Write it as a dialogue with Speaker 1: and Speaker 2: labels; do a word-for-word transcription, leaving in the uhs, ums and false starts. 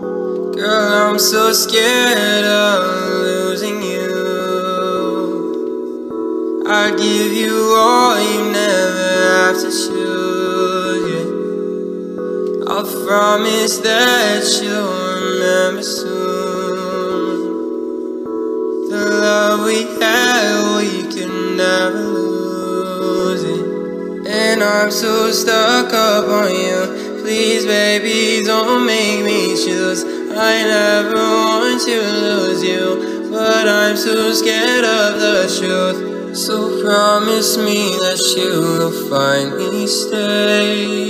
Speaker 1: Girl, I'm so scared of losing you. I'd give you all, you never have to choose, yeah. I'll promise that you'll remember soon. The love we had, we can never lose it. And I'm so stuck up on you. Please, baby, don't make me choose. I never want to lose you, but I'm so scared of the truth. So promise me that you will find me stay.